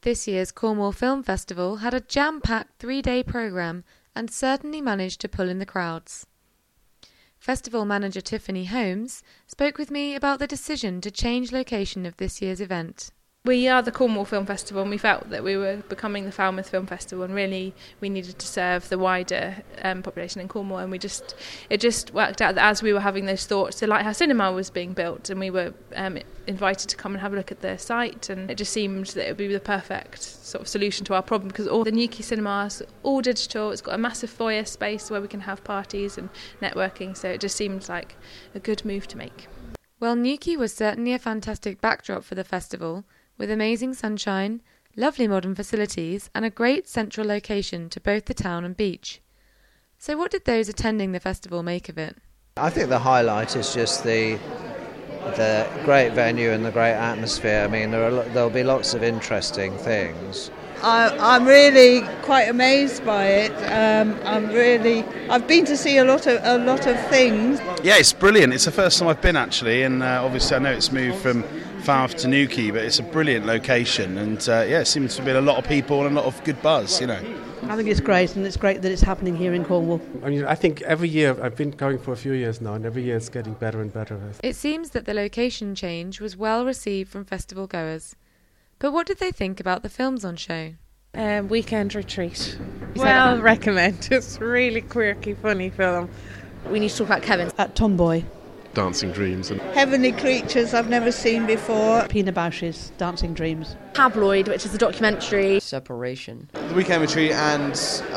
This year's Cornwall Film Festival had a jam-packed 3-day programme and certainly managed to pull in the crowds. Festival manager Tiffany Holmes spoke with me about the decision to change location of this year's event. We are the Cornwall Film Festival, and we felt that we were becoming the Falmouth Film Festival, and really we needed to serve the wider population in Cornwall. And it just worked out that as we were having those thoughts, the Lighthouse Cinema was being built, and we were invited to come and have a look at the site, and it just seemed that it would be the perfect sort of solution to our problem, because all the Newquay cinemas, all digital, it's got a massive foyer space where we can have parties and networking, so it just seemed like a good move to make. Well, Newquay was certainly a fantastic backdrop for the festival, with amazing sunshine, lovely modern facilities and a great central location to both the town and beach. So what did those attending the festival make of it? I think the highlight is just the great venue and the great atmosphere. I mean, there'll be lots of interesting things. I'm really quite amazed by it. I've been to see a lot of things. Yeah, it's brilliant. It's the first time I've been actually, and obviously I know it's moved from Falmouth to Newquay, but it's a brilliant location, and it seems to be a lot of people and a lot of good buzz, you know. I think it's great, and it's great that it's happening here in Cornwall. I mean, I think every year, I've been going for a few years now, and every year it's getting better and better. It seems that the location change was well received from festival goers. But what did they think about the films on show? Weekend Retreat. Well, recommend. It's a really quirky, funny film. We need to talk about Kevin. At Tomboy. Dancing Dreams. And Heavenly Creatures I've never seen before. Pina Bausch's Dancing Dreams. Tabloid, which is a documentary. Separation. The Weekend Retreat and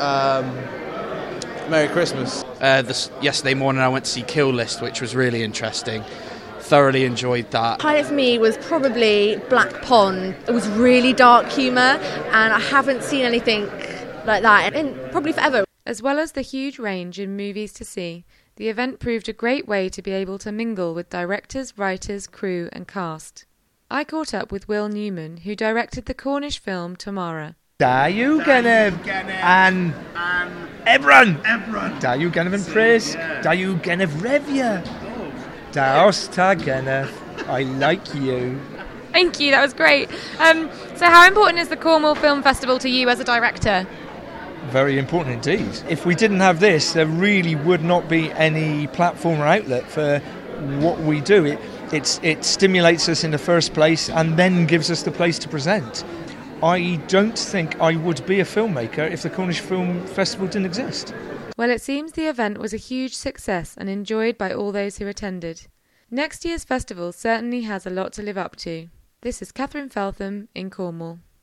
Merry Christmas. Yesterday morning I went to see Kill List, which was really interesting. Thoroughly enjoyed that. Highlight for me was probably Black Pond. It was really dark humour, and I haven't seen anything like that in probably forever. As well as the huge range in movies to see, the event proved a great way to be able to mingle with directors, writers, crew and cast. I caught up with Will Newman, who directed the Cornish film Tamara. Dayu Genef and Ebron. Dayu Genef and Pris. Dayu Genef Revia. Daos ta Genef. I like you. Thank you, that was great. So how important is the Cornwall Film Festival to you as a director? Very important indeed. If we didn't have this, there really would not be any platform or outlet for what we do. It stimulates us in the first place and then gives us the place to present. I don't think I would be a filmmaker if the Cornish Film Festival didn't exist. Well, it seems the event was a huge success and enjoyed by all those who attended. Next year's festival certainly has a lot to live up to. This is Catherine Feltham in Cornwall.